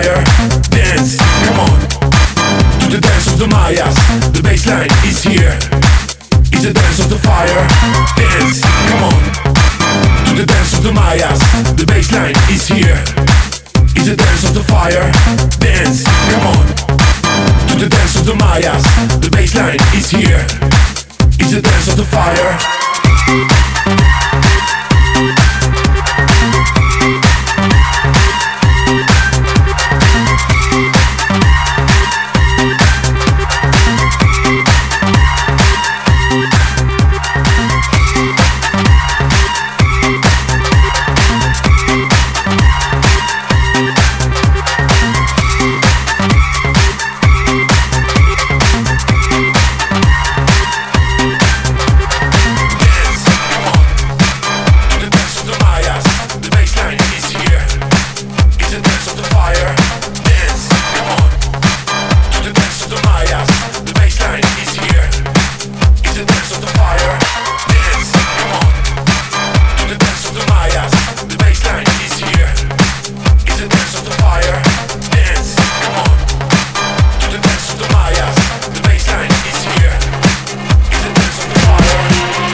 fire. Dance, come on. To the dance of the Mayas. The bassline is here. It's the dance of the fire. Dance, come on. To the dance of the Mayas. The bassline is here. It's the dance of the fire. Dance, come on. To the dance of the Mayas. The bassline is here. It's the dance of the fire.